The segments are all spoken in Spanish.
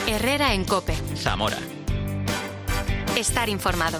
Herrera en COPE. Zamora. Estar informado.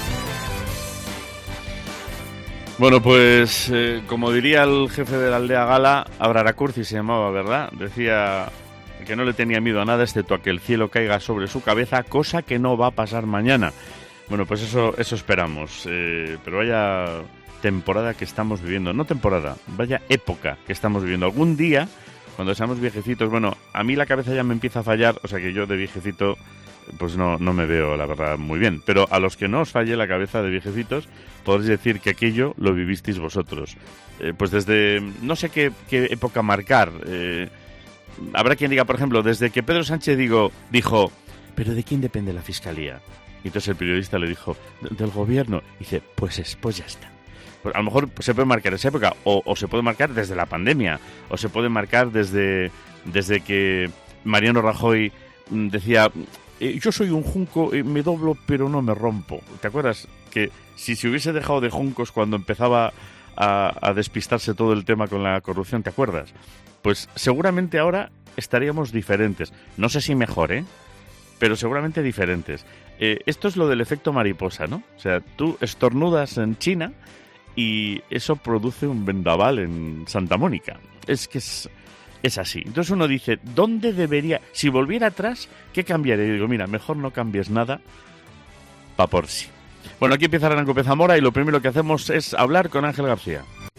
Bueno, pues como diría el jefe de la aldea Gala, Abraracurci se llamaba, ¿verdad? Decía que no le tenía miedo a nada excepto a que el cielo caiga sobre su cabeza, cosa que no va a pasar mañana. Bueno, pues eso esperamos. Pero vaya temporada que estamos viviendo. No temporada, vaya época que estamos viviendo. Algún día, cuando seamos viejecitos, bueno, a mí la cabeza ya me empieza a fallar, o sea que yo de viejecito pues no me veo, la verdad, muy bien. Pero a los que no os falle la cabeza de viejecitos, podréis decir que aquello lo vivisteis vosotros. Pues desde, no sé qué época marcar. Habrá quien diga, por ejemplo, desde que Pedro Sánchez dijo, ¿pero de quién depende la Fiscalía? Y entonces el periodista le dijo, del gobierno. Y dice, pues ya está. Pues a lo mejor se puede marcar esa época, o se puede marcar desde la pandemia, o se puede marcar desde que Mariano Rajoy decía, yo soy un junco, me doblo pero no me rompo. ¿Te acuerdas? Que si se hubiese dejado de juncos cuando empezaba a despistarse todo el tema con la corrupción, ¿te acuerdas? Pues seguramente ahora estaríamos diferentes. No sé si mejor, pero seguramente diferentes. Esto es lo del efecto mariposa, ¿no? O sea, tú estornudas en China y eso produce un vendaval en Santa Mónica. Es que es así. Entonces uno dice, ¿dónde debería? Si volviera atrás, ¿qué cambiaría? Y digo, mira, mejor no cambies nada, pa' por sí. Bueno, aquí empieza Arranco Zamora y lo primero que hacemos es hablar con Ángel García.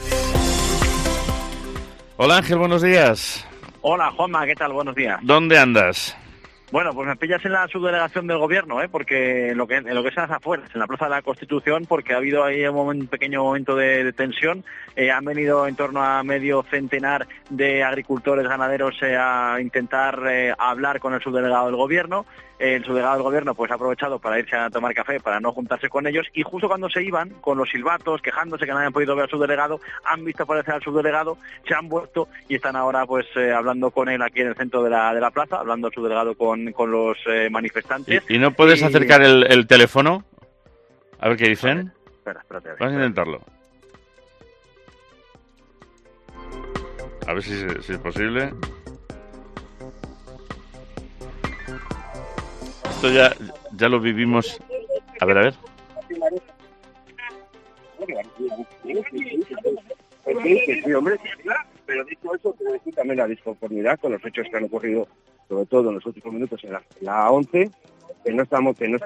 Hola Ángel, buenos días. Hola Juanma, ¿qué tal? Buenos días. ¿Dónde andas? Bueno, pues me pillas en la subdelegación del gobierno, porque en lo que es las afueras, en la Plaza de la Constitución, porque ha habido ahí un pequeño momento de tensión. Han venido en torno a medio centenar de agricultores, ganaderos a intentar hablar con el subdelegado del gobierno. El subdelegado del gobierno pues ha aprovechado para irse a tomar café, para no juntarse con ellos, y justo cuando se iban, con los silbatos, quejándose que no habían podido ver al subdelegado, han visto aparecer al subdelegado, se han vuelto y están ahora pues hablando con él aquí en el centro de la plaza, hablando al subdelegado con los manifestantes. ¿Y no puedes acercar el teléfono? A ver qué dicen. Espérate. Vas a intentarlo. A ver si es posible. Esto ya lo vivimos. A ver. Sí, hombre. Pero dicho eso, quiero decir también la disconformidad con los hechos que han ocurrido, sobre todo en los últimos minutos en la 11, que no estamos de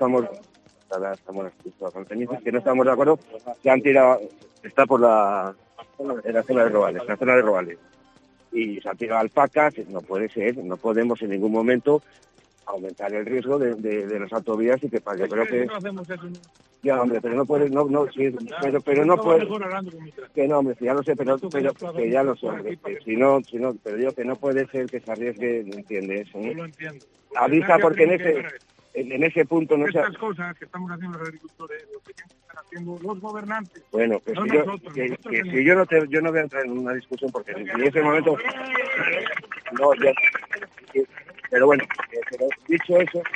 acuerdo, se han tirado, está en la zona de Robales, y se han tirado alpacas. No puede ser, no podemos en ningún momento aumentar el riesgo de las autovías y que yo creo que no hacemos eso. Ya, hombre, pero no puedes, pero no puedes, que no, hombre, ya lo sé, pero que ya lo sé, hombre, que si no, pero digo que no puede ser que se arriesgue, ¿me entiendes? Yo lo entiendo. Avisa, porque en ese punto no se... Estas cosas que estamos haciendo los agricultores, lo que tienen que estar haciendo los gobernantes. Bueno, que no si nosotros, si yo no voy a entrar en una discusión porque en ese momento... No, pero bueno, dicho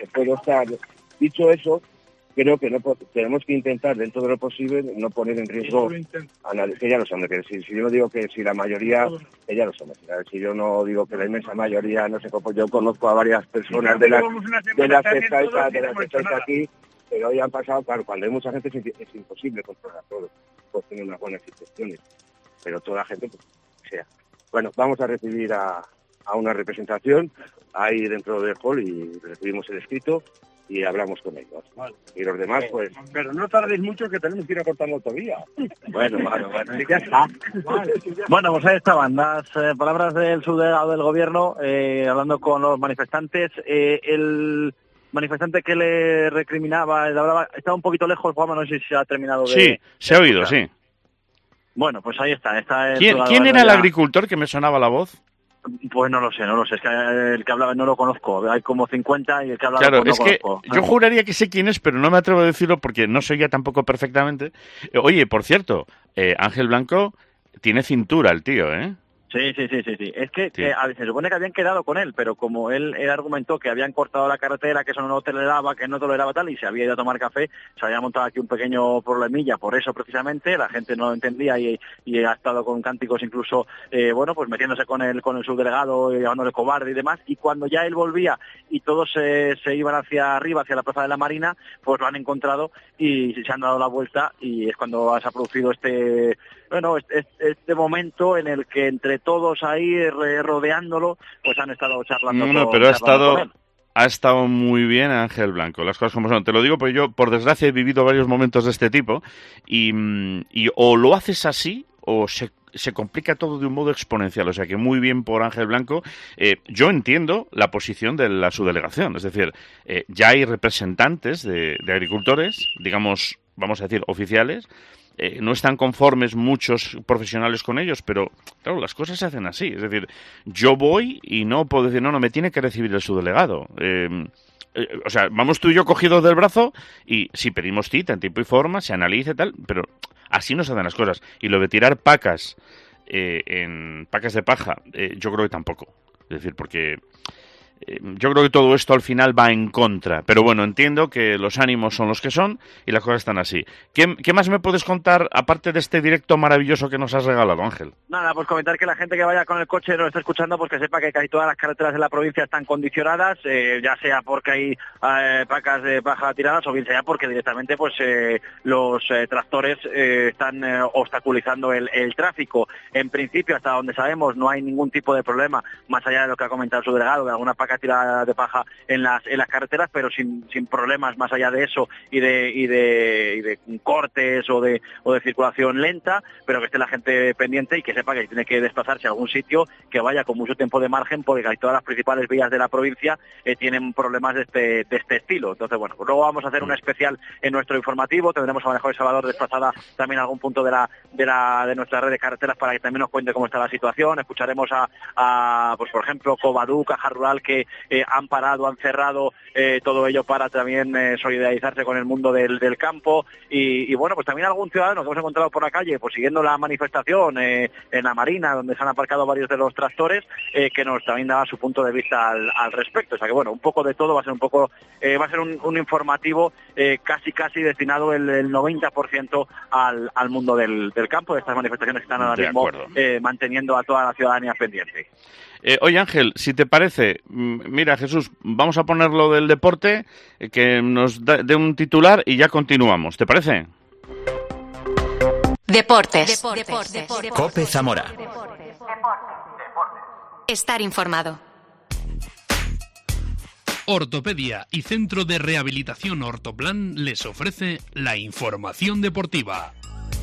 eso, creo que no tenemos que intentar dentro de lo posible no poner en riesgo a nadie, que ya lo saben, que si yo no digo que si la mayoría, que ya lo saben, si yo no digo que la inmensa mayoría, no sé cómo, yo conozco a varias personas de las que estáis aquí, pero hoy han pasado, claro, cuando hay mucha gente es imposible controlar todo, pues tener unas buenas intenciones, pero toda la gente, pues, sea. Bueno, vamos a recibir a una representación ahí dentro del hall y recibimos el escrito y hablamos con ellos. Vale. Y los demás, pues... Pero no tardéis mucho, que tenemos que ir a cortar la autovía. Bueno, sí, ya está. Vale. Bueno, pues ahí estaban las palabras del subdelegado del gobierno, hablando con los manifestantes. El manifestante que le recriminaba, le hablaba, estaba un poquito lejos, Juanma, no sé si se ha terminado de... Sí, se ha oído, sí. Bueno, pues ahí está. ¿Quién era el agricultor que me sonaba la voz? Pues no lo sé, es que el que hablaba no lo conozco, hay como 50 y el que hablaba claro, pues no es conozco. Que yo juraría que sé quién es, pero no me atrevo a decirlo porque no soy ya tampoco perfectamente. Oye, por cierto, Ángel Blanco tiene cintura el tío, ¿eh? Sí. Es que se supone que habían quedado con él, pero como él argumentó que habían cortado la carretera, que eso no lo toleraba, que no toleraba tal, y se había ido a tomar café, se había montado aquí un pequeño problemilla, por eso precisamente, la gente no lo entendía y ha estado con cánticos incluso, pues metiéndose con el subdelegado, llamándole cobarde y demás, y cuando ya él volvía y todos se iban hacia arriba, hacia la Plaza de la Marina, pues lo han encontrado y se han dado la vuelta, y es cuando se ha producido este momento en el que entre todos ahí rodeándolo, pues han estado charlando. Pero ha estado muy bien Ángel Blanco, las cosas como son. Te lo digo porque yo, por desgracia, he vivido varios momentos de este tipo y o lo haces así o se complica todo de un modo exponencial. O sea que muy bien por Ángel Blanco. Yo entiendo la posición de la subdelegación. Es decir, ya hay representantes de agricultores, digamos, vamos a decir, oficiales. No están conformes muchos profesionales con ellos, pero claro, las cosas se hacen así. Es decir, yo voy y no puedo decir, no, me tiene que recibir el subdelegado. O sea, vamos tú y yo cogidos del brazo y sí, pedimos cita en tiempo y forma, se analiza y tal, pero así no se hacen las cosas. Y lo de tirar pacas en pacas de paja, yo creo que tampoco. Es decir, porque yo creo que todo esto al final va en contra. Pero bueno, entiendo que los ánimos son los que son y las cosas están así. ¿Qué más me puedes contar, aparte de este directo maravilloso que nos has regalado, Ángel? Nada, pues comentar que la gente que vaya con el coche nos está escuchando, pues que sepa que casi todas las carreteras de la provincia están condicionadas, ya sea porque hay pacas de paja tiradas o bien sea porque directamente pues los tractores están obstaculizando el tráfico. En principio, hasta donde sabemos, no hay ningún tipo de problema, más allá de lo que ha comentado su delegado, de alguna paca tirada de paja en las carreteras, pero sin problemas más allá de eso y de cortes o de circulación lenta, pero que esté la gente pendiente y que sepa que tiene que desplazarse a algún sitio, que vaya con mucho tiempo de margen, porque casi todas las principales vías de la provincia tienen problemas de este estilo. Entonces, bueno, pues luego vamos a hacer un especial en nuestro informativo, tendremos a Manejo de Salvador desplazada también a algún punto de nuestra red de carreteras para que también nos cuente cómo está la situación. Escucharemos pues por ejemplo, Covadú, Caja Rural, que han parado, han cerrado, todo ello para también solidarizarse con el mundo del campo y bueno, pues también algún ciudadano que hemos encontrado por la calle, pues siguiendo la manifestación en la Marina, donde se han aparcado varios de los tractores, que nos también daba su punto de vista al respecto. O sea que bueno, un poco de todo, va a ser un informativo casi destinado el 90% al mundo del campo, de estas manifestaciones que están ahora mismo manteniendo a toda la ciudadanía pendiente. Oye, Ángel, si te parece, mira, Jesús, vamos a poner lo del deporte, que nos dé un titular y ya continuamos. ¿Te parece? Deportes. COPE Zamora. Estar informado. Ortopedia y Centro de Rehabilitación Ortoplan les ofrece la información deportiva.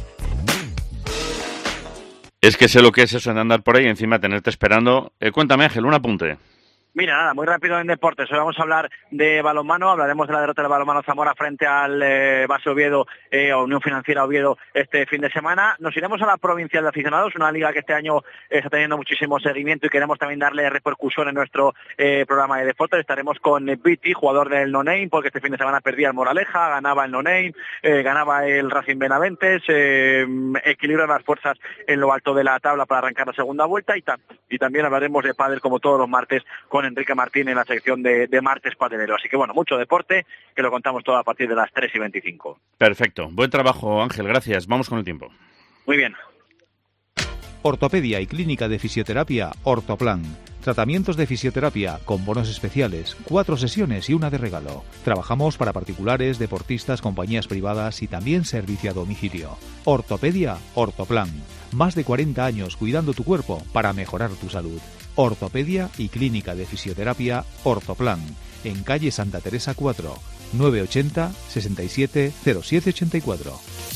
Es que sé lo que es eso de andar por ahí y encima tenerte esperando. Cuéntame, Ángel, un apunte. Mira, nada, muy rápido en deportes. Hoy vamos a hablar de balonmano, hablaremos de la derrota del balonmano Zamora frente al Base Oviedo, o Unión Financiera Oviedo, este fin de semana. Nos iremos a la Provincial de Aficionados, una liga que este año está teniendo muchísimo seguimiento y queremos también darle repercusión en nuestro programa de deportes. Estaremos con Viti, jugador del No Name, porque este fin de semana perdía el Moraleja, ganaba el No Name, ganaba el Racing Benaventes, equilibra las fuerzas en lo alto de la tabla para arrancar la segunda vuelta y también hablaremos de pádel como todos los martes con Enrique Martín en la sección de martes padelero. Así que bueno, mucho deporte, que lo contamos todo a partir de las 3:25. Perfecto. Buen trabajo, Ángel. Gracias. Vamos con el tiempo. Muy bien. Ortopedia y Clínica de Fisioterapia Ortoplan. Tratamientos de fisioterapia con bonos especiales, 4 sesiones y una de regalo. Trabajamos para particulares, deportistas, compañías privadas y también servicio a domicilio. Ortopedia Ortoplan. Más de 40 años cuidando tu cuerpo para mejorar tu salud. Ortopedia y Clínica de Fisioterapia Ortoplan. En calle Santa Teresa 4, 980 67 0784.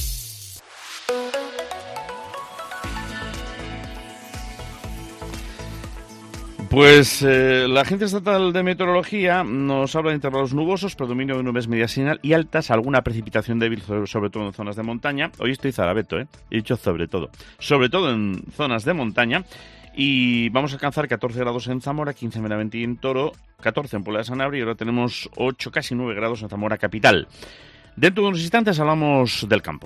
Pues la Agencia Estatal de Meteorología nos habla de intervalos nubosos, predominio de nubes medias y altas, alguna precipitación débil, sobre todo en zonas de montaña. Hoy estoy zarabeto, he dicho sobre todo en zonas de montaña. Y vamos a alcanzar 14 grados en Zamora, 15 en Benavente y en Toro, 14 en Puebla de Sanabria y ahora tenemos 8, casi 9 grados en Zamora capital. Dentro de unos instantes hablamos del campo.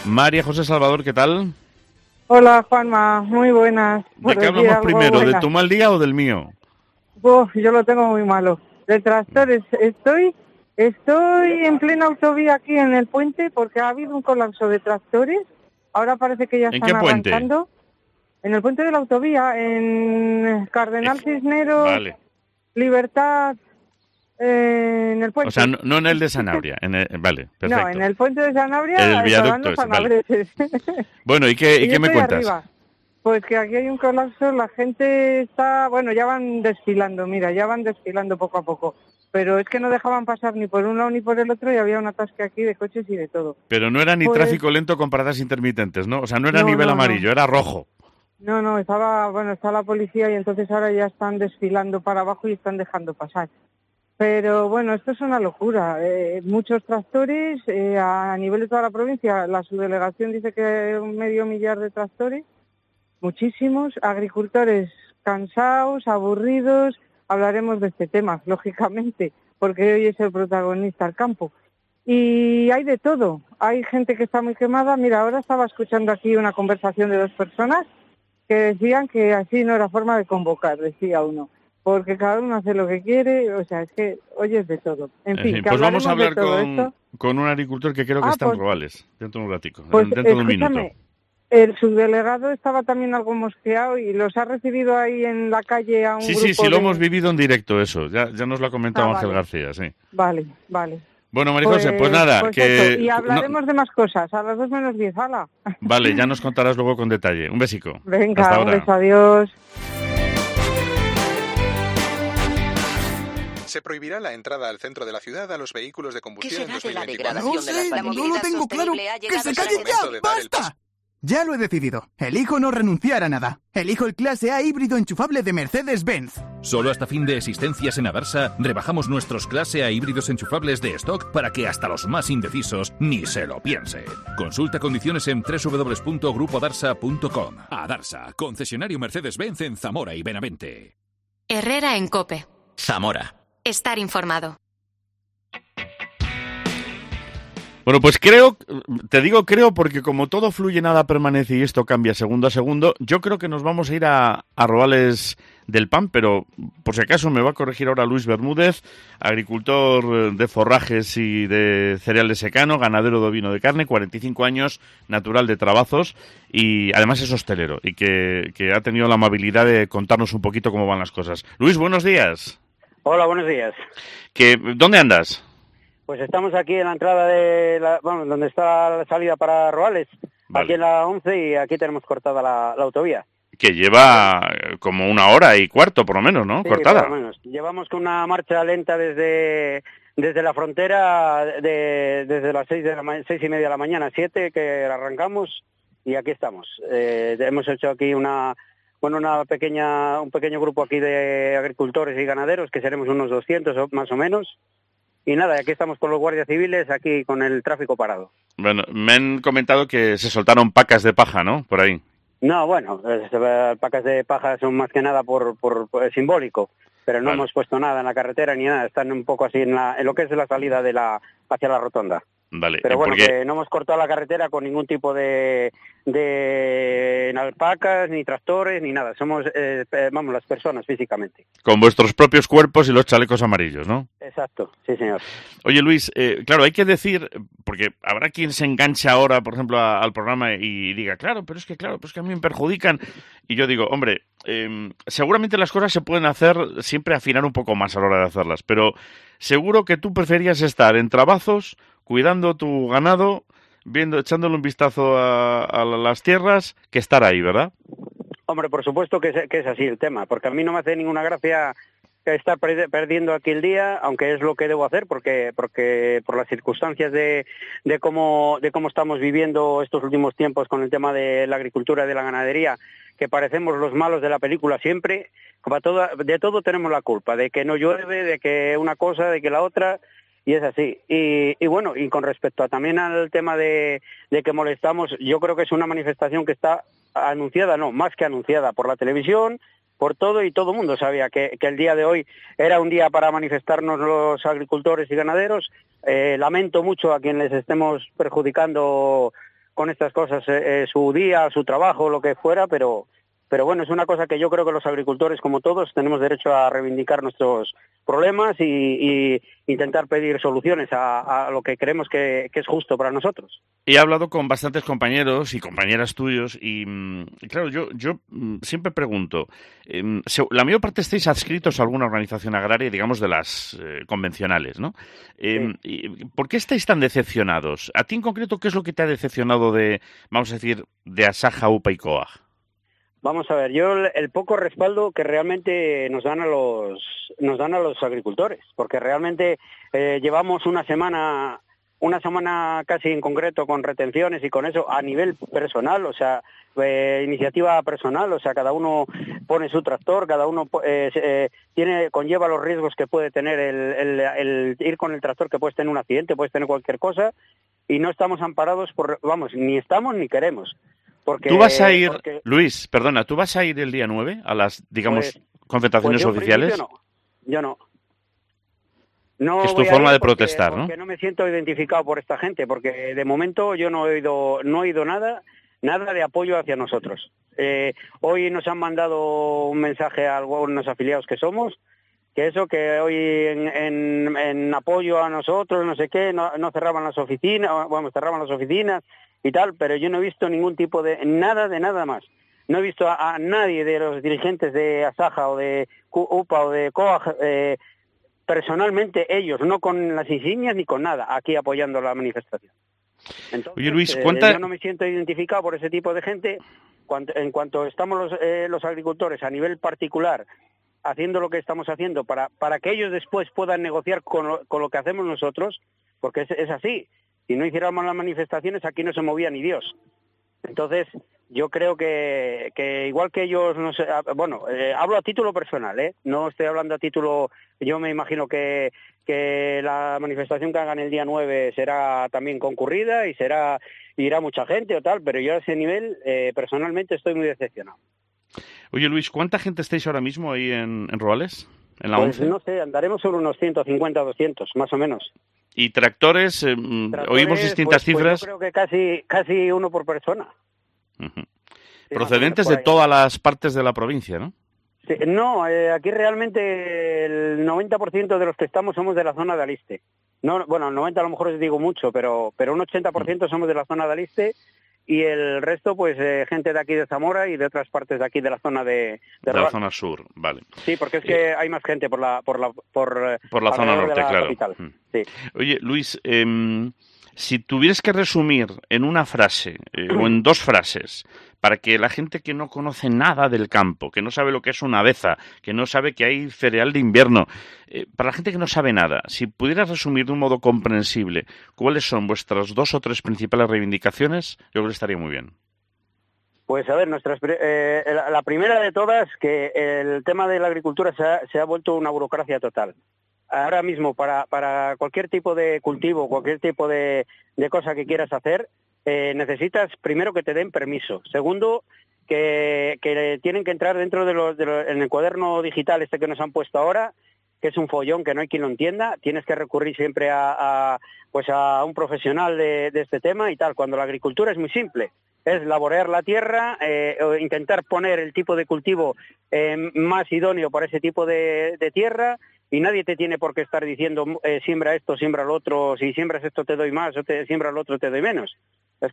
María José Salvador, ¿qué tal? Hola, Juanma, muy buenas. ¿De qué hablamos primero, de tu mal día o del mío? Yo lo tengo muy malo. De tractores, estoy en plena autovía aquí en el puente porque ha habido un colapso de tractores. Ahora parece que ya están arrancando. En el puente de la autovía, en Cardenal Cisneros, vale. Libertad, en el puente. O sea, no en el de Sanabria. Vale, perfecto. No, en el puente de Sanabria. El viaducto ese, vale. Bueno, ¿y qué me cuentas? Arriba. Pues que aquí hay un colapso, la gente está... Bueno, ya van desfilando poco a poco. Pero es que no dejaban pasar ni por un lado ni por el otro y había un atasque aquí de coches y de todo. Pero no era ni tráfico lento con paradas intermitentes, ¿no? O sea, no era nivel amarillo, era rojo. No, está la policía y entonces ahora ya están desfilando para abajo y están dejando pasar. Pero bueno, esto es una locura. Muchos tractores, a nivel de toda la provincia, la subdelegación dice que 500.000 de tractores, muchísimos, agricultores cansados, aburridos. Hablaremos de este tema, lógicamente, porque hoy es el protagonista el campo. Y hay de todo, hay gente que está muy quemada. Mira, ahora estaba escuchando aquí una conversación de 2 personas que decían que así no era forma de convocar, decía uno, porque cada uno hace lo que quiere, o sea, es que oyes de todo. En fin, pues vamos a hablar con un agricultor que creo que está en Ruales, dentro de un ratico, dentro de un minuto. El subdelegado estaba también algo mosqueado y los ha recibido ahí en la calle a un grupo Sí, lo hemos vivido en directo eso, ya nos lo ha comentado Ángel García, sí. Vale. Bueno, María José, pues nada, que... Y hablaremos de más cosas, a las 2 menos 10, ¡hala! Vale, ya nos contarás luego con detalle. Un besico. Venga, hasta un ahora. beso, adiós. Se prohibirá la entrada al centro de la ciudad a los vehículos de combustión en 2024. No sé, no lo tengo claro. ¡Que se callen ya! ¡Basta! Ya lo he decidido. Elijo no renunciar a nada. Elijo el clase A híbrido enchufable de Mercedes-Benz. Solo hasta fin de existencias en Adarsa rebajamos nuestros clase A híbridos enchufables de stock para que hasta los más indecisos ni se lo piensen. Consulta condiciones en www.grupodarsa.com. Adarsa, concesionario Mercedes-Benz en Zamora y Benavente. Herrera en COPE. Zamora. Estar informado. Bueno, pues te digo porque como todo fluye, nada permanece y esto cambia segundo a segundo, yo creo que nos vamos a ir a Roales del Pan, pero por si acaso me va a corregir ahora Luis Bermúdez, agricultor de forrajes y de cereal de secano, ganadero de ovino de carne, 45 años, natural de Trabazos y además es hostelero y que ha tenido la amabilidad de contarnos un poquito cómo van las cosas. Luis, buenos días. Hola, buenos días. ¿Dónde andas? Pues estamos aquí en la entrada donde está la salida para Roales, vale. Aquí en la 11 y aquí tenemos cortada la autovía. Que lleva como 1 hora y cuarto, por lo menos, ¿no? Sí, cortada. Por lo menos. Llevamos con una marcha lenta desde la frontera, desde las 6:30 de la mañana, 7, que arrancamos y aquí estamos. Hemos hecho aquí un pequeño grupo aquí de agricultores y ganaderos, que seremos unos 200 más o menos. Y nada, aquí estamos con los guardias civiles, aquí con el tráfico parado. Bueno, me han comentado que se soltaron pacas de paja, ¿no? Por ahí. No, bueno, pacas de paja son más que nada por simbólico, pero no hemos puesto nada en la carretera ni nada, están un poco así en lo que es la salida hacia la rotonda. Vale. Pero bueno, que no hemos cortado la carretera con ningún tipo de alpacas, ni tractores, ni nada. Somos, las personas físicamente. Con vuestros propios cuerpos y los chalecos amarillos, ¿no? Exacto, sí, señor. Oye, Luis, claro, hay que decir, porque habrá quien se engancha ahora, por ejemplo, al programa y diga, claro, pero es que a mí me perjudican. Y yo digo, hombre, seguramente las cosas se pueden hacer, siempre afinar un poco más a la hora de hacerlas, pero seguro que tú preferías estar en Trabazos, cuidando tu ganado, echándole un vistazo a las tierras, que estar ahí, ¿verdad? Hombre, por supuesto que es así el tema, porque a mí no me hace ninguna gracia estar perdiendo aquí el día, aunque es lo que debo hacer, porque por las circunstancias de cómo estamos viviendo estos últimos tiempos con el tema de la agricultura y de la ganadería, que parecemos los malos de la película siempre, de todo tenemos la culpa, de que no llueve, de que una cosa, de que la otra. Y es así. Y bueno, y con respecto también al tema de que molestamos, yo creo que es una manifestación que está anunciada, no, más que anunciada por la televisión, por todo, y todo el mundo sabía que el día de hoy era un día para manifestarnos los agricultores y ganaderos. Lamento mucho a quienes les estemos perjudicando estas cosas su día, su trabajo, lo que fuera, pero bueno, es una cosa que yo creo que los agricultores, como todos, tenemos derecho a reivindicar nuestros problemas y intentar pedir soluciones a lo que creemos que es justo para nosotros. He hablado con bastantes compañeros y compañeras tuyos y claro, yo siempre pregunto, la mayor parte estáis adscritos a alguna organización agraria, digamos, de las convencionales, ¿no? ¿Por qué estáis tan decepcionados? A ti en concreto, ¿qué es lo que te ha decepcionado de, vamos a decir, de Asaja, UPA y COAG? Vamos a ver, yo el poco respaldo que realmente nos dan a los agricultores, porque realmente llevamos una semana casi en concreto con retenciones y con eso a nivel personal, o sea, iniciativa personal, o sea, cada uno pone su tractor, cada uno conlleva los riesgos que puede tener el ir con el tractor, que puedes tener un accidente, puedes tener cualquier cosa, y no estamos amparados ni estamos ni queremos. Tú vas a ir, Luis, perdona, ¿tú vas a ir el día 9 a las, digamos, concentraciones oficiales? Yo no. No es tu forma de protestar, ¿no? Porque no me siento identificado por esta gente, porque de momento yo no he oído nada de apoyo hacia nosotros. Hoy nos han mandado un mensaje a algunos afiliados que somos, que hoy en apoyo a nosotros, no sé qué, no cerraban las oficinas, cerraban las oficinas y tal, pero yo no he visto ningún tipo de nada más. No he visto a nadie de los dirigentes de Asaja o de UPA o de COAG, personalmente ellos, no con las insignias ni con nada, aquí apoyando la manifestación. Entonces, oye, Luis, yo no me siento identificado por ese tipo de gente. En cuanto estamos los agricultores a nivel particular haciendo lo que estamos haciendo para que ellos después puedan negociar con lo que hacemos nosotros, porque es así. Si no hiciéramos las manifestaciones, aquí no se movía ni Dios. Entonces, yo creo que igual que ellos, no sé, hablo a título personal, no estoy hablando a título, yo me imagino que la manifestación que hagan el día 9 será también concurrida y irá mucha gente o tal, pero yo a ese nivel, personalmente, estoy muy decepcionado. Oye, Luis, ¿cuánta gente estáis ahora mismo ahí en Ruales? ¿En la pues 11? No sé, andaremos sobre unos 150, 200, más o menos. ¿Y tractores? Oímos distintas cifras. Yo creo que casi uno por persona. Uh-huh. Sí, procedentes de todas las partes de la provincia, ¿no? Sí, no, aquí realmente el 90% de los que estamos somos de la zona de Aliste. No, bueno, el 90 a lo mejor os digo mucho, pero un 80% somos de la zona de Aliste y el resto, pues, gente de aquí de Zamora y de otras partes de aquí de la zona de la zona sur, vale. Sí, porque es que hay más gente por la zona norte, claro. Capital. Sí. Oye, Luis, si tuvieras que resumir en una frase o en dos frases para que la gente que no conoce nada del campo, que no sabe lo que es una aveza, que no sabe que hay cereal de invierno, para la gente que no sabe nada, si pudieras resumir de un modo comprensible cuáles son vuestras 2 o 3 principales reivindicaciones, yo creo que estaría muy bien. Pues a ver, la primera de todas, que el tema de la agricultura se ha vuelto una burocracia total. Ahora mismo, para cualquier tipo de cultivo, cualquier tipo de cosa que quieras hacer, necesitas primero que te den permiso. Segundo, que tienen que entrar dentro en el cuaderno digital que nos han puesto ahora, que es un follón que no hay quien lo entienda. Tienes que recurrir siempre a un profesional de este tema y tal, cuando la agricultura es muy simple. Es laborear la tierra, intentar poner el tipo de cultivo más idóneo para ese tipo de tierra, y nadie te tiene por qué estar diciendo siembra esto, siembra lo otro, si siembras esto te doy más, o siembra lo otro te doy menos. Es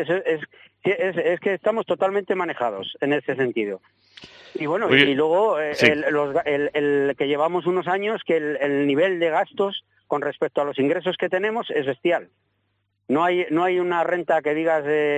que estamos totalmente manejados en ese sentido. Y bueno, oye, y luego sí. el que llevamos unos años, que el nivel de gastos con respecto a los ingresos que tenemos es bestial. No hay una renta que digas,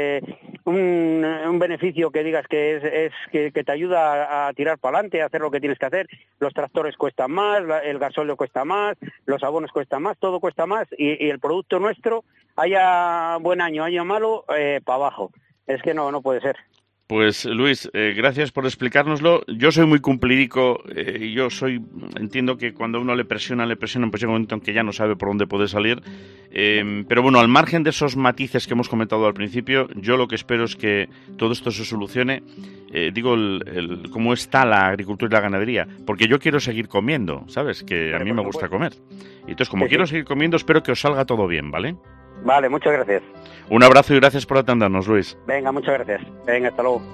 un beneficio que digas que te ayuda a tirar para adelante, a hacer lo que tienes que hacer. Los tractores cuestan más, el gasóleo cuesta más, los abonos cuestan más, todo cuesta más y el producto nuestro, haya buen año, haya malo, para abajo. Es que no puede ser. Pues Luis, gracias por explicárnoslo. Yo soy muy cumplidico, entiendo que cuando uno le presiona, pues llega un momento en que ya no sabe por dónde puede salir. Pero bueno, al margen de esos matices que hemos comentado al principio, yo lo que espero es que todo esto se solucione. Cómo está la agricultura y la ganadería, porque yo quiero seguir comiendo, ¿sabes? Que a mí me gusta comer. Y entonces, como quiero seguir comiendo, espero que os salga todo bien, ¿vale? Vale, muchas gracias. Un abrazo y gracias por atendernos, Luis. Venga, muchas gracias. Venga, hasta luego.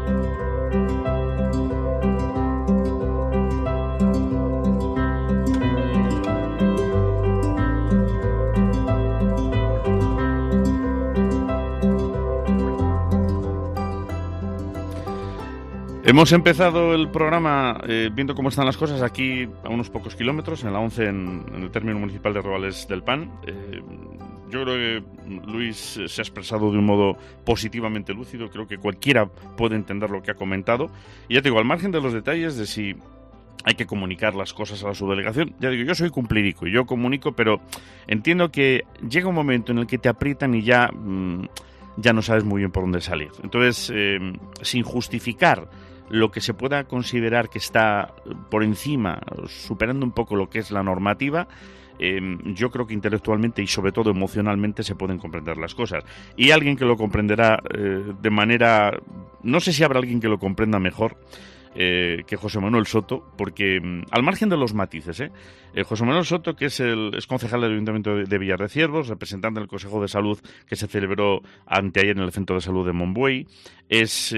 Hemos empezado el programa viendo cómo están las cosas aquí a unos pocos kilómetros, en la 11, en el término municipal de Robales del Pan. Yo creo que Luis se ha expresado de un modo positivamente lúcido. Creo que cualquiera puede entender lo que ha comentado. Y ya te digo, al margen de los detalles de si hay que comunicar las cosas a la subdelegación, ya digo, yo soy cumplirico, yo comunico, pero entiendo que llega un momento en el que te aprietan y ya no sabes muy bien por dónde salir. Entonces, sin justificar lo que se pueda considerar que está por encima, superando un poco lo que es la normativa, yo creo que intelectualmente y sobre todo emocionalmente se pueden comprender las cosas. Y alguien que lo comprenderá de manera... No sé si habrá alguien que lo comprenda mejor que José Manuel Soto, porque al margen de los matices, José Manuel Soto, que es concejal del Ayuntamiento de Villar de Ciervos, representante del Consejo de Salud que se celebró anteayer en el Centro de Salud de Monbuey, es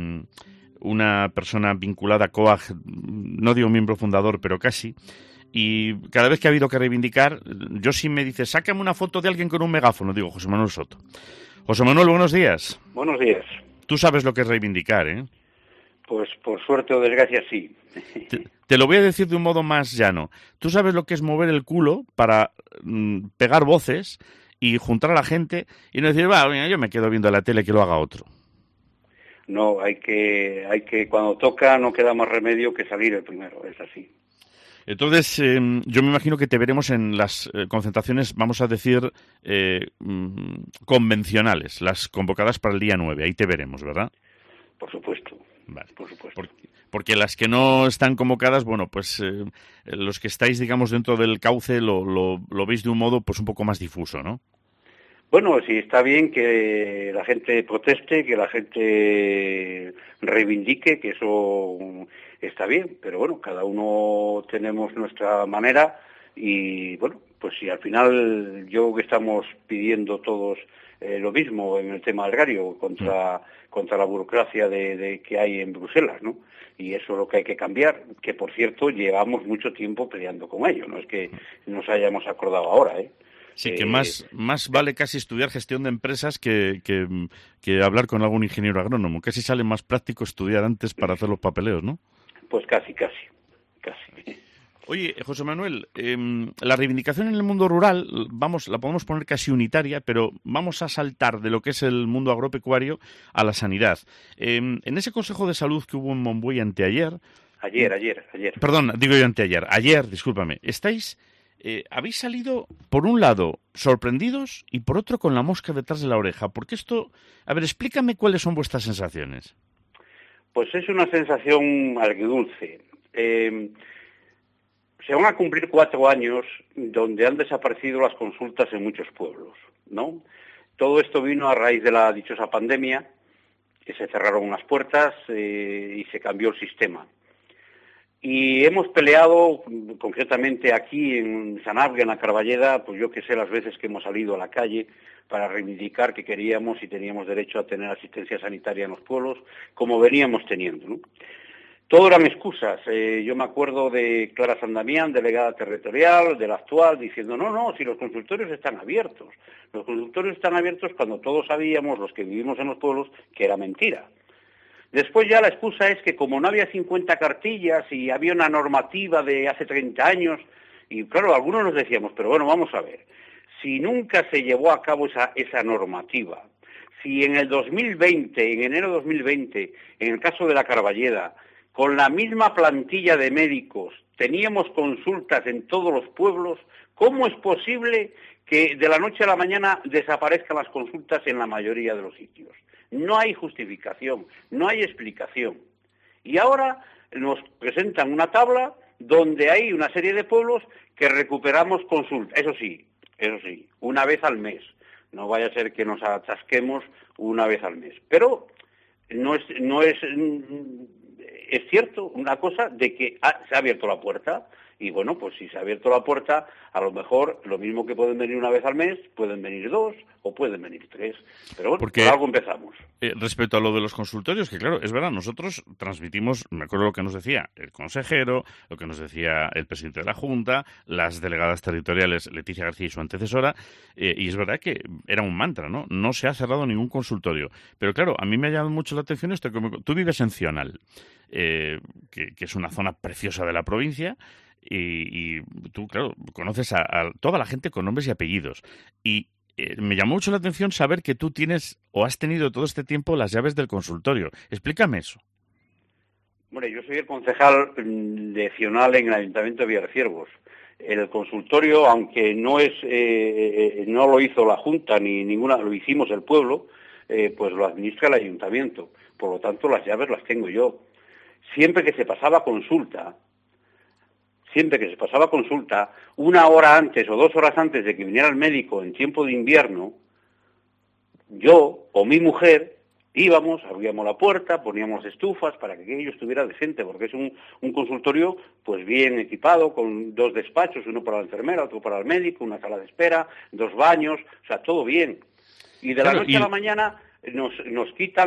una persona vinculada a COAG, no digo miembro fundador, pero casi, y cada vez que ha habido que reivindicar, yo sí me dice, sácame una foto de alguien con un megáfono, digo, José Manuel Soto. José Manuel, buenos días. Buenos días. Tú sabes lo que es reivindicar, ¿eh? Pues por suerte o desgracia sí. Te lo voy a decir de un modo más llano. Tú sabes lo que es mover el culo para pegar voces y juntar a la gente y no decir, va, yo me quedo viendo la tele, que lo haga otro. No, hay que cuando toca no queda más remedio que salir el primero, es así. Entonces, yo me imagino que te veremos en las concentraciones, vamos a decir, convencionales, las convocadas para el día 9, ahí te veremos, ¿verdad? Por supuesto. Vale. Por supuesto. Porque las que no están convocadas, bueno, pues los que estáis, digamos, dentro del cauce lo veis de un modo pues un poco más difuso, ¿no? Bueno, sí, está bien que la gente proteste, que la gente reivindique, que eso está bien, pero bueno, cada uno tenemos nuestra manera y bueno, pues si al final yo creo que estamos pidiendo todos lo mismo en el tema agrario contra la burocracia que hay en Bruselas, ¿no? Y eso es lo que hay que cambiar, que por cierto llevamos mucho tiempo peleando con ello, no es que nos hayamos acordado ahora, ¿eh? Sí, que más vale casi estudiar gestión de empresas que hablar con algún ingeniero agrónomo. Casi sale más práctico estudiar antes para hacer los papeleos, ¿no? Pues casi. Oye, José Manuel, la reivindicación en el mundo rural, la podemos poner casi unitaria, pero vamos a saltar de lo que es el mundo agropecuario a la sanidad. En ese Consejo de Salud que hubo en Monbuey anteayer... Ayer. Perdón, digo yo anteayer. Ayer, discúlpame. Habéis salido, por un lado, sorprendidos y por otro con la mosca detrás de la oreja. Porque esto... A ver, explícame cuáles son vuestras sensaciones. Pues es una sensación agridulce. Se van a cumplir 4 años donde han desaparecido las consultas en muchos pueblos, ¿no? Todo esto vino a raíz de la dichosa pandemia, que se cerraron unas puertas y se cambió el sistema. Y hemos peleado, concretamente aquí en Sanabria, en la Carballeda, pues yo que sé las veces que hemos salido a la calle para reivindicar que queríamos y teníamos derecho a tener asistencia sanitaria en los pueblos, como veníamos teniendo, ¿no? Todo eran excusas. Yo me acuerdo de Clara San Damián, delegada territorial, de la actual, diciendo, no, si los consultorios están abiertos. Los consultorios están abiertos cuando todos sabíamos, los que vivimos en los pueblos, que era mentira. Después ya la excusa es que como no había 50 cartillas y había una normativa de hace 30 años, y claro, algunos nos decíamos, pero bueno, vamos a ver, si nunca se llevó a cabo esa normativa, si en el 2020, en enero de 2020, en el caso de la Carballeda, con la misma plantilla de médicos teníamos consultas en todos los pueblos, ¿cómo es posible que de la noche a la mañana desaparezcan las consultas en la mayoría de los sitios? No hay justificación, no hay explicación. Y ahora nos presentan una tabla donde hay una serie de pueblos que recuperamos consultas. Eso sí, una vez al mes. No vaya a ser que nos atasquemos una vez al mes. Pero es cierto una cosa de que se ha abierto la puerta Y bueno, pues si se ha abierto la puerta, a lo mejor lo mismo que pueden venir una vez al mes, pueden venir 2 o pueden venir 3. Pero bueno, por algo empezamos. Respecto a lo de los consultorios, que claro, es verdad, nosotros transmitimos, me acuerdo lo que nos decía el consejero, lo que nos decía el presidente de la Junta, las delegadas territoriales Leticia García y su antecesora, y es verdad que era un mantra, ¿no? No se ha cerrado ningún consultorio. Pero claro, a mí me ha llamado mucho la atención esto, que tú vives en Cional, que es una zona preciosa de la provincia, y tú, claro, conoces a toda la gente con nombres y apellidos. Y me llamó mucho la atención saber que tú tienes o has tenido todo este tiempo las llaves del consultorio. Explícame eso. Bueno, yo soy el concejal de Cional en el Ayuntamiento de Villarciervos. El consultorio, aunque no lo hizo la Junta ni ninguna, lo hicimos el pueblo, pues lo administra el Ayuntamiento. Por lo tanto, las llaves las tengo yo. Siempre que se pasaba consulta, una hora antes o 2 horas antes de que viniera el médico en tiempo de invierno, yo o mi mujer íbamos, abríamos la puerta, poníamos estufas para que aquello estuviera decente, porque es un consultorio pues bien equipado, con 2 despachos, uno para la enfermera, otro para el médico, una sala de espera, 2 baños, o sea, todo bien. Y de la noche a la mañana nos quitan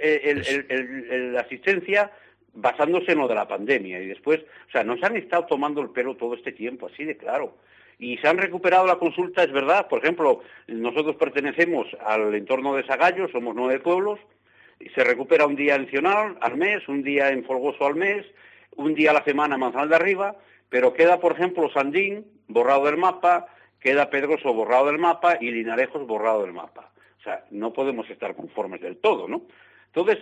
la asistencia basándose en lo de la pandemia, y después, o sea, nos han estado tomando el pelo todo este tiempo, así de claro. Y se han recuperado la consulta, es verdad. Por ejemplo, nosotros pertenecemos al entorno de Sagallo, somos 9 pueblos, y se recupera un día en Cional al mes, un día en Folgoso al mes, un día a la semana en Manzanal de Arriba, pero queda, por ejemplo, Sandín borrado del mapa, queda Pedroso borrado del mapa y Linarejos borrado del mapa. O sea, no podemos estar conformes del todo, ¿no? Entonces,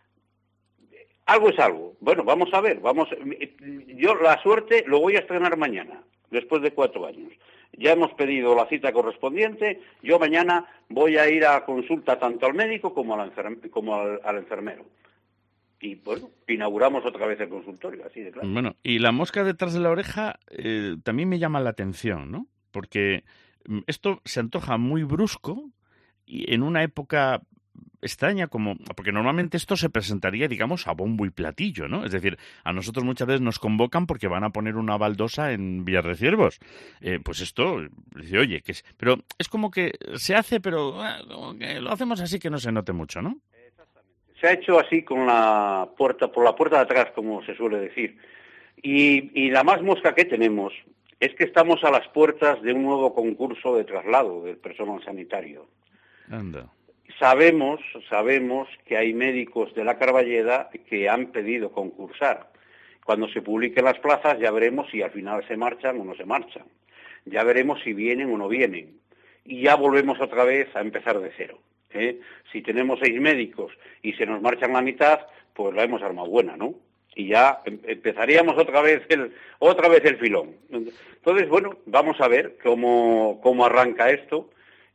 algo es algo. Bueno, vamos a ver. Yo la suerte lo voy a estrenar mañana, después de 4 años. Ya hemos pedido la cita correspondiente. Yo mañana voy a ir a consulta tanto al médico como al enfermero. Y bueno, inauguramos otra vez el consultorio, así de claro. Bueno, y la mosca detrás de la oreja también me llama la atención, ¿no? Porque esto se antoja muy brusco y en una época extraña, porque normalmente esto se presentaría, digamos, a bombo y platillo, ¿no? Es decir, a nosotros muchas veces nos convocan porque van a poner una baldosa en Villarciervos. Pues esto, dice, oye, pero es como que se hace, pero lo hacemos así que no se note mucho, ¿no? Exactamente. Se ha hecho así por la puerta de atrás, como se suele decir. Y la más mosca que tenemos es que estamos a las puertas de un nuevo concurso de traslado del personal sanitario. Anda. Sabemos que hay médicos de la Carballeda que han pedido concursar. Cuando se publiquen las plazas ya veremos si al final se marchan o no se marchan. Ya veremos si vienen o no vienen. Y ya volvemos otra vez a empezar de cero. Si tenemos 6 médicos y se nos marchan la mitad, pues la hemos armado buena, ¿no? Y ya empezaríamos otra vez el filón. Entonces, bueno, vamos a ver cómo arranca esto.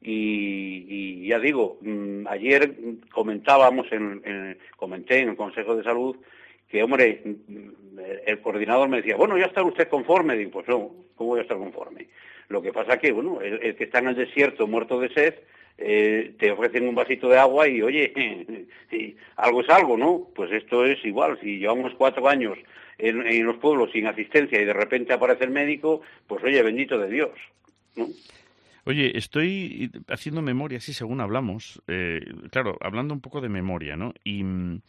Y ya digo, ayer comenté en el Consejo de Salud que, hombre, el coordinador me decía, bueno, ¿ya está usted conforme? Digo, pues no, ¿cómo voy a estar conforme? Lo que pasa que, bueno, el que está en el desierto muerto de sed, te ofrecen un vasito de agua y, oye, algo es algo, ¿no? Pues esto es igual. Si llevamos 4 años en los pueblos sin asistencia y de repente aparece el médico, pues, oye, bendito de Dios, ¿no? Oye, estoy haciendo memoria, sí, según hablamos, claro, hablando un poco de memoria, ¿no? Y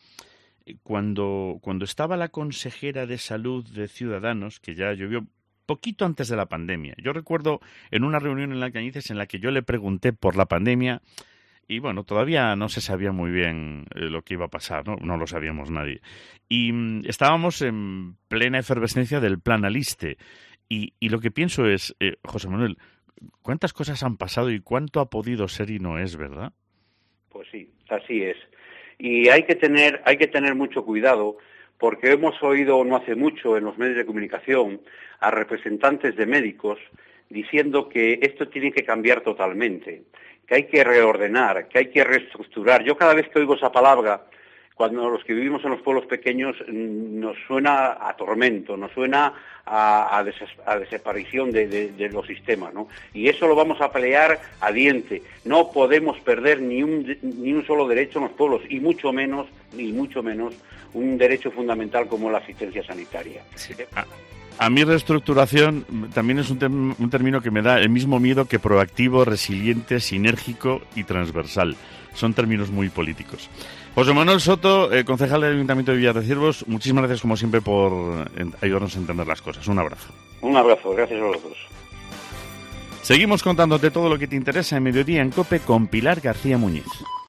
cuando estaba la consejera de Salud de Ciudadanos, que ya llovió poquito antes de la pandemia, yo recuerdo en una reunión en la Cañices en la que yo le pregunté por la pandemia y, bueno, todavía no se sabía muy bien lo que iba a pasar, ¿no? No lo sabíamos nadie. Y estábamos en plena efervescencia del plan Aliste y lo que pienso es, José Manuel, ¿cuántas cosas han pasado y cuánto ha podido ser y no es, verdad? Pues sí, así es. Y hay que tener mucho cuidado porque hemos oído no hace mucho en los medios de comunicación a representantes de médicos diciendo que esto tiene que cambiar totalmente, que hay que reordenar, que hay que reestructurar. Yo cada vez que oigo esa palabra, cuando los que vivimos en los pueblos pequeños, nos suena a tormento, nos suena a desaparición de los sistemas, ¿no? Y eso lo vamos a pelear a diente. No podemos perder ni un solo derecho en los pueblos, y mucho menos un derecho fundamental como la asistencia sanitaria. Sí. A mí reestructuración también es un término que me da el mismo miedo que proactivo, resiliente, sinérgico y transversal. Son términos muy políticos. José Manuel Soto, concejal del Ayuntamiento de Villar de Ciervos, muchísimas gracias como siempre por ayudarnos a entender las cosas. Un abrazo. Un abrazo, gracias a vosotros. Seguimos contándote todo lo que te interesa en Mediodía en COPE con Pilar García Muñiz.